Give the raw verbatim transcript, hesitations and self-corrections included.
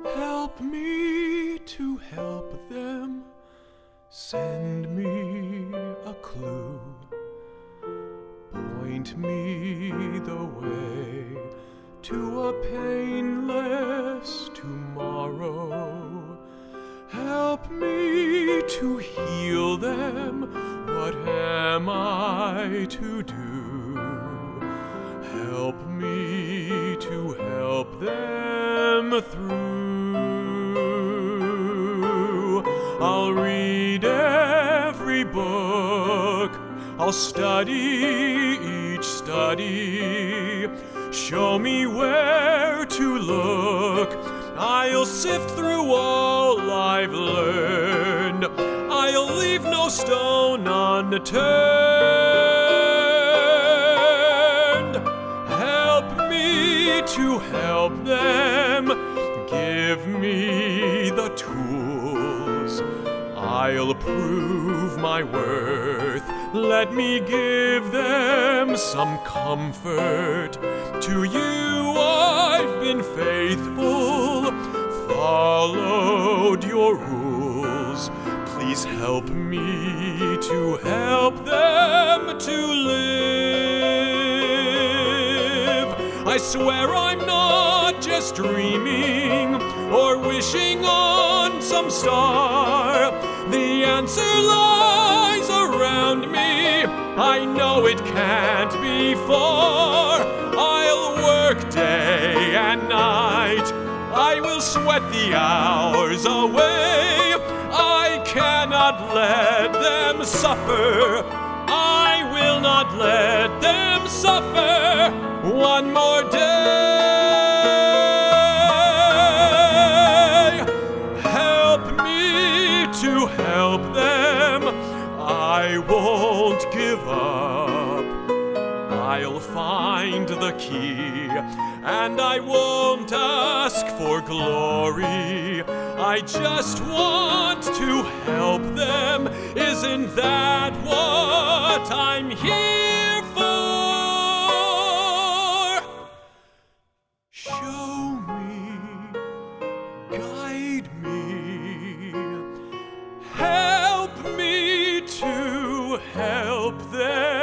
Help me to help them. Send me a clue. Point me the way to a painless tomorrow. Help me to heal them. What am I to do? Help me to help them through. I'll read every book. I'll study each study. Show me where to look. I'll sift through all I've learned. I'll leave no stone unturned. Help me to help them. Give me the tools. I'll prove my worth. Let me give them some comfort. To you I've been faithful, followed your rules. Please help me to help them to live. I swear I'm not just dreaming or wishing on some star. The answer lies around me. I know it can't be far. I'll work day and night. I will sweat the hours away. I cannot let them suffer. I will not let them suffer one more day. Help me to help them. I won't give up. I'll find the key, and I won't ask for glory. I just want to help them. Isn't that what I'm here for? Show me, guide me, help me to help them.